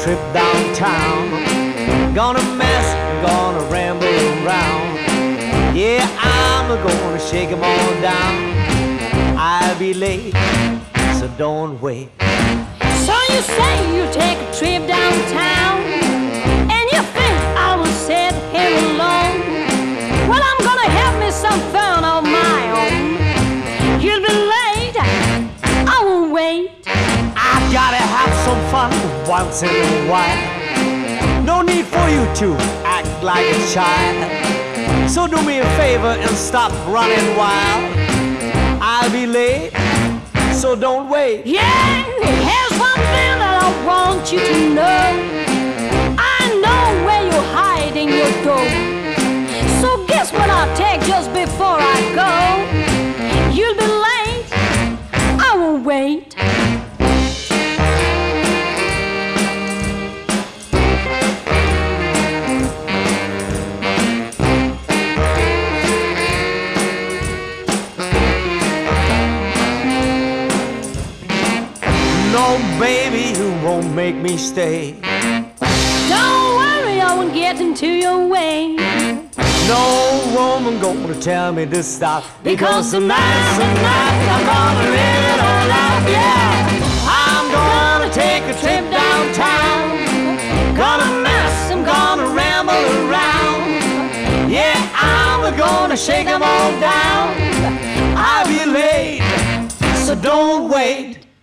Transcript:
trip downtown. Gonna mess, gonna ramble around. Yeah, I'm gonna shake 'em all down. I'll be late, so don't wait. So you say you take a trip downtown, and you think I will sit here alone. Well, I'm gonna have me some fun of my own. You'll be late, I won't wait. I gotta have some fun once in a while. No need for you to act like a child. So do me a favor and stop running wild. I'll be late, so don't wait. Yeah, here's one thing that I want you to know. I know where you're hiding your dough. So guess what I'll take just before I go? You'll be late, I won't wait. No, baby, you won't make me stay. Don't worry, I won't get into your way. No woman gonna tell me to stop. Because tonight's the night I'm gonna live it all out, yeah. I'm gonna take a trip downtown. Gonna mess, I'm gonna ramble around. Yeah, I'm gonna shake 'em all down. I'll be late, so don't wait.